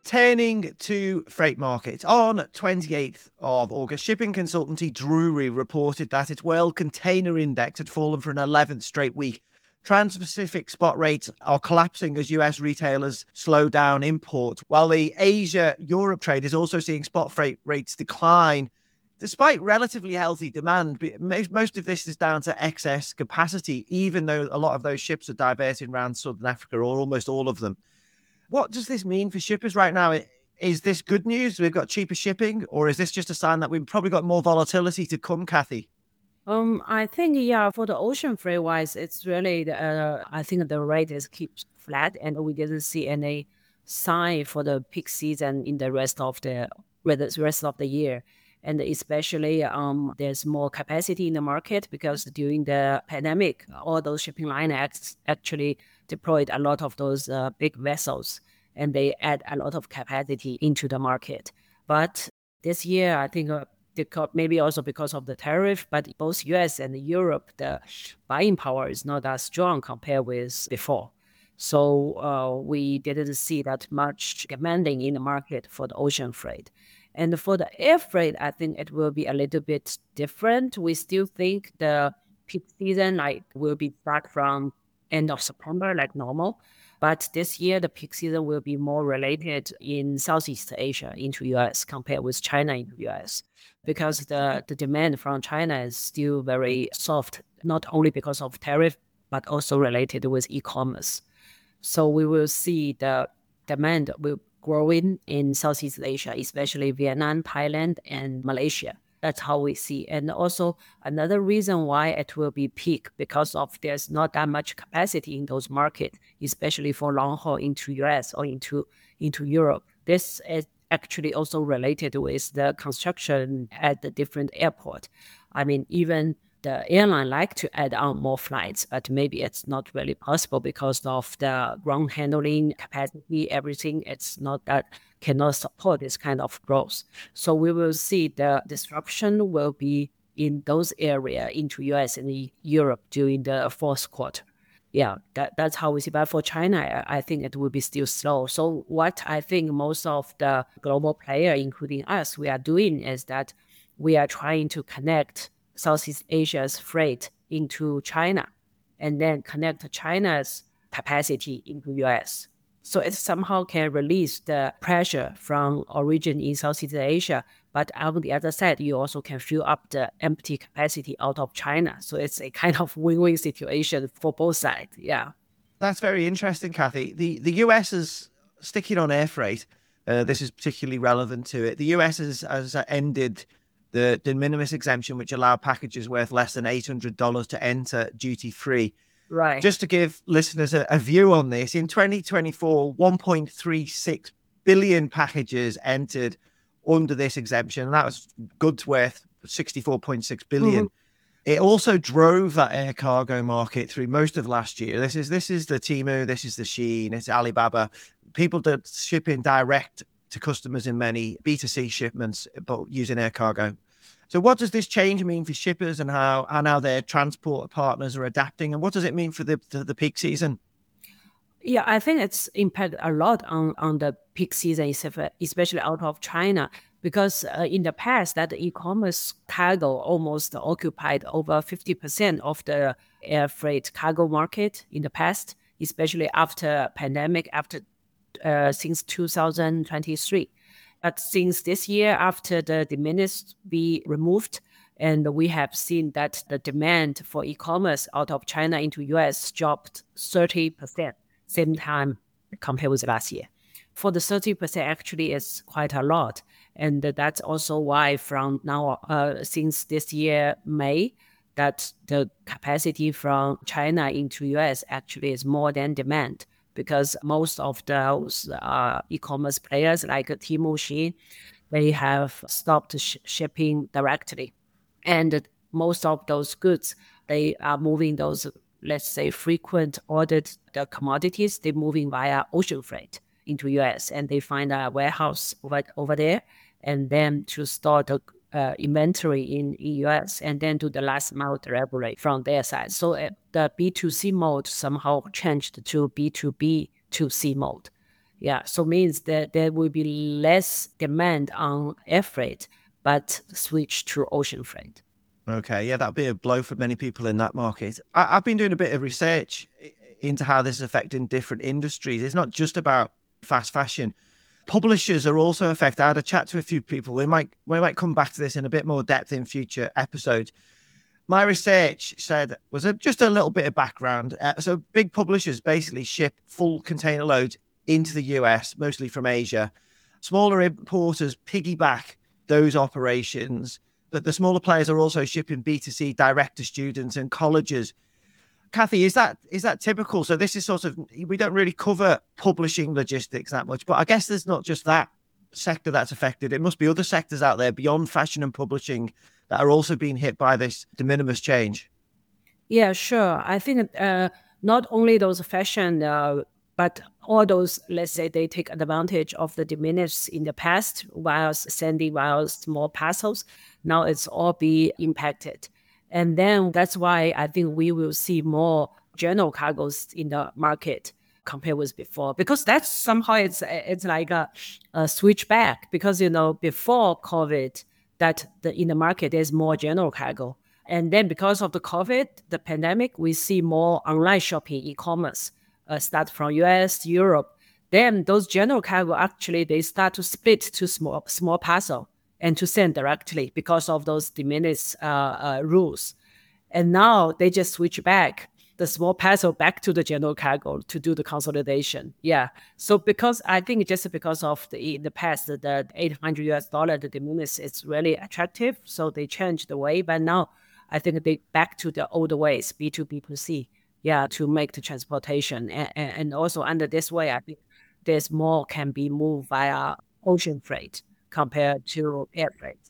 Turning to freight markets, on 28th of August, shipping consultancy Drewry reported that its World Container Index had fallen for an 11th straight week. Trans-Pacific spot rates are collapsing as US retailers slow down imports, while the Asia-Europe trade is also seeing spot freight rates decline. Despite relatively healthy demand, most of this is down to excess capacity, even though a lot of those ships are diverting around Southern Africa, or almost all of them. What does this mean for shippers right now? Is this good news? We've got cheaper shipping, or is this just a sign that we've probably got more volatility to come, Kathy? I think, for the ocean freight wise, it's really, I think the rate is keeps flat, and we didn't see any sign for the peak season in the rest of the year. And especially, there's more capacity in the market because during the pandemic, all those shipping lines actually deployed a lot of those big vessels, and they add a lot of capacity into the market. But this year, I think maybe also because of the tariff, but both US and Europe, the buying power is not as strong compared with before. So we didn't see that much demanding in the market for the ocean freight. And for the air freight, I think it will be a little bit different. We still think the peak season will be back from end of September like normal. But this year, the peak season will be more related in Southeast Asia into US compared with China into US, because the demand from China is still very soft, not only because of tariff, but also related with e-commerce. So we will see the demand will growing in Southeast Asia, especially Vietnam, Thailand, and Malaysia. That's how we see. And also another reason why it will be peak, because of there's not that much capacity in those markets, especially for long haul into US or into Europe. This is actually also related with the construction at the different airport. I mean, even the airline like to add on more flights, but maybe it's not really possible because of the ground handling capacity, everything. It's not that cannot support this kind of growth. So we will see the disruption will be in those areas into US and Europe during the fourth quarter. Yeah, that's how we see. But for China, I think it will be still slow. So what I think most of the global players, including us, we are doing is that we are trying to connect Southeast Asia's freight into China, and then connect China's capacity into US. So it somehow can release the pressure from origin in Southeast Asia. But on the other side, you also can fill up the empty capacity out of China. So it's a kind of win-win situation for both sides. Yeah. That's very interesting, Kathy. The US is sticking on air freight. This is particularly relevant to it. The US has ended the de minimis exemption, which allowed packages worth less than $800 to enter duty-free. Right. Just to give listeners a view on this, in 2024, 1.36 billion packages entered under this exemption. And that was goods worth 64.6 billion. Mm-hmm. It also drove that air cargo market through most of last year. This is the Temu, this is the Shein, it's Alibaba. People that ship in direct to customers in many B2C shipments, but using air cargo. So what does this change mean for shippers, and how their transport partners are adapting? And what does it mean for the peak season? Yeah, I think it's impacted a lot on the peak season, especially out of China, because in the past, that e-commerce cargo almost occupied over 50% of the air freight cargo market in the past, especially after pandemic, since 2023. But since this year, after the de minimis be removed, and we have seen that the demand for e-commerce out of China into US dropped 30%, same time compared with last year. For the 30% actually is quite a lot. And that's also why from now, since this year, May, that the capacity from China into US actually is more than demand, because most of those e-commerce players like Temu, Shein, they have stopped shipping directly. And most of those goods, they are moving those, let's say, frequent ordered the commodities, they're moving via ocean freight into US, and they find a warehouse over there, and then to store the inventory in US, and then do the last mile delivery from their side. So the B2C mode somehow changed to B2B2C mode. Yeah, so means that there will be less demand on air freight, but switch to ocean freight. Okay, yeah, that'd be a blow for many people in that market. I've been doing a bit of research into how this is affecting different industries. It's not just about fast fashion. Publishers are also affected. I had a chat to a few people. We might come back to this in a bit more depth in future episodes. My research said just a little bit of background. So big publishers basically ship full container loads into the US, mostly from Asia. Smaller importers piggyback those operations, but the smaller players are also shipping B2C direct to students and colleges. Kathy, is that typical? So this is sort of, we don't really cover publishing logistics that much, but I guess there's not just that sector that's affected. It must be other sectors out there beyond fashion and publishing that are also being hit by this de minimis change. Yeah, sure. I think not only those fashion, but all those, let's say, they take advantage of the diminished in the past while sending while small parcels. Now it's all be impacted. And then that's why I think we will see more general cargos in the market compared with before, because that's somehow it's like a switch back, because before COVID that in the market there's more general cargo, and then because of the COVID, the pandemic, we see more online shopping, e-commerce start from US, Europe. Then those general cargo actually they start to split to small parcel and to send directly because of those diminished rules. And now they just switch back the small parcel back to the general cargo to do the consolidation. Yeah. So because I think just because of the past, the $800, the de minimis, it's really attractive. So they changed the way. But now I think they back to the old ways, B2B, B2C, yeah, to make the transportation. And also under this way, I think there's more can be moved via ocean freight compared to air freight.